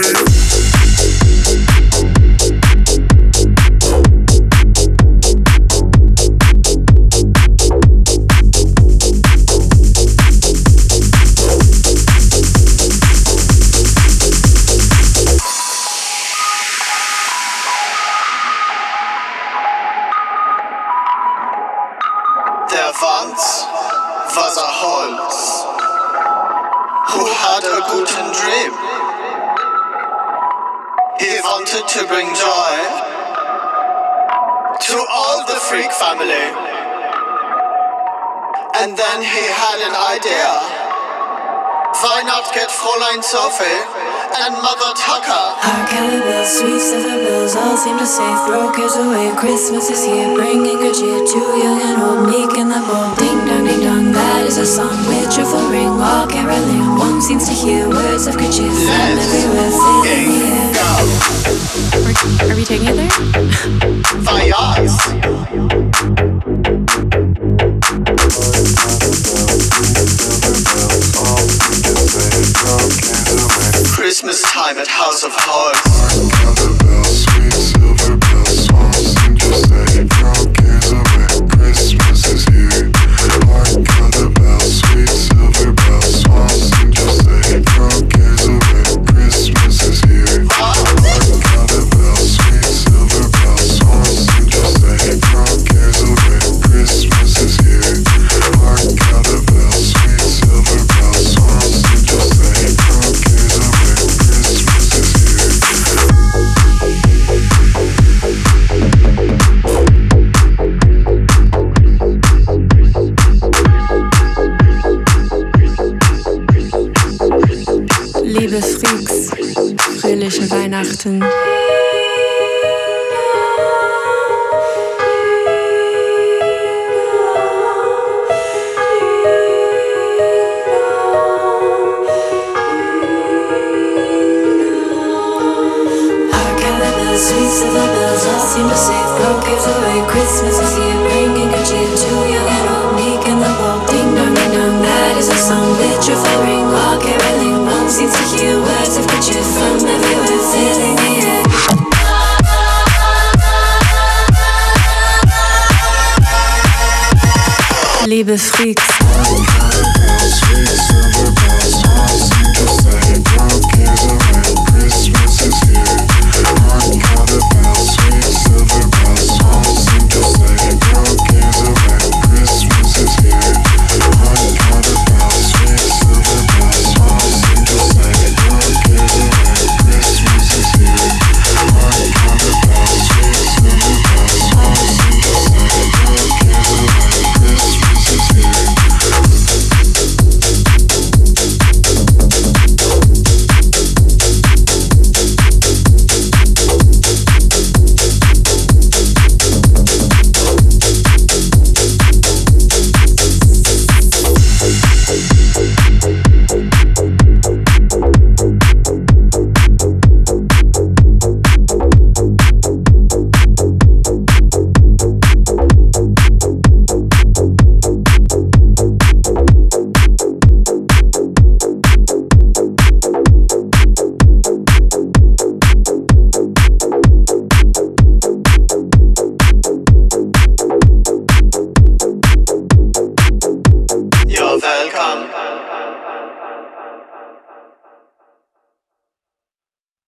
Christmas is here, bringing good cheer to young and old, meek and the bold. Ding dong, that is a song with cheerful ring, all caroling. One seems to hear words of good cheer from everywhere, filling the air. Are we taking it there? Voyage. Christmas time at House of Horrors. Sweet silver bells, songs seem to say, throw cares away, Christmas is here. Hark how the bells, sweet silver bells, songs seem to say, throw cares away, Christmas is here. Hark how the bells, sweet silver bells, songs seem to say, throw cares away, Christmas is here. Hark how the bells, sweet silver bells, songs seem to say, throw cares away, Christmas is here. Liebe Freaks, fröhliche Weihnachten. Sweet silver bells all seem to say, throw cares away, Christmas is here, bringing good cheer to young and old, meek and the bold. Ding dong, that is a song with cheerful ring, all caroling. One seems to hear words of good cheer from everywhere, filling the air. Liebe Freaks. Sweet silver